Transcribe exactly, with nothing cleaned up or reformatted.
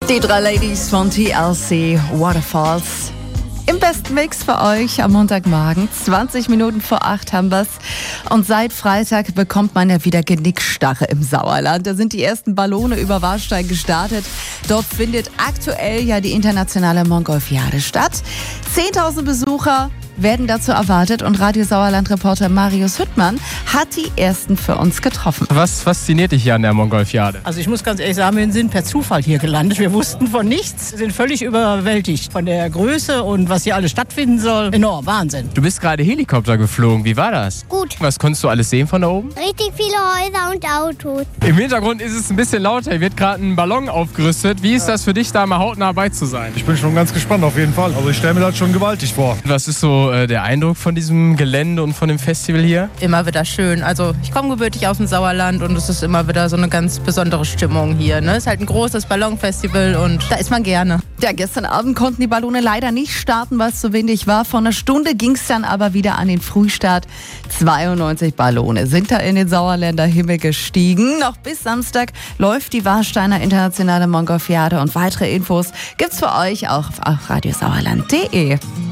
Die drei Ladies von T L C Waterfalls. Im besten Mix für euch am Montagmorgen. zwanzig Minuten vor acht haben wir's. Und seit Freitag bekommt man ja wieder Genickstarre im Sauerland. Da sind die ersten Ballone über Warstein gestartet. Dort findet aktuell ja die internationale Montgolfiade statt. zehntausend Besucher werden dazu erwartet und Radio Sauerland-Reporter Marius Hüttmann hat die ersten für uns getroffen. Was fasziniert dich hier an der Montgolfiade? Also ich muss ganz ehrlich sagen, wir sind per Zufall hier gelandet. Wir wussten von nichts, sind völlig überwältigt von der Größe und was hier alles stattfinden soll. Enorm, Wahnsinn. Du bist gerade Helikopter geflogen. Wie war das? Gut. Was konntest du alles sehen von da oben? Richtig viele Häuser und Autos. Im Hintergrund ist es ein bisschen lauter. Hier wird gerade ein Ballon aufgerüstet. Wie ist das für dich, da mal hautnah dabei zu sein? Ich bin schon ganz gespannt auf jeden Fall. Also ich stelle mir das schon gewaltig vor. Was ist so äh, der Eindruck von diesem Gelände und von dem Festival hier? Immer wieder schön. Also ich komme gebürtig aus dem Sauerland und es ist immer wieder so eine ganz besondere Stimmung hier. Ne? Es ist halt ein großes Ballonfestival und da ist man gerne. Ja, gestern Abend konnten die Ballone leider nicht starten, weil es so windig war. Vor einer Stunde ging es dann aber wieder an den Frühstart. zweiundneunzig Ballone sind da in den Sauerländer Himmel gestiegen. Noch bis Samstag läuft die Warsteiner Internationale Montgolfiade und weitere Infos gibt's für euch auch auf radiosauerland punkt de.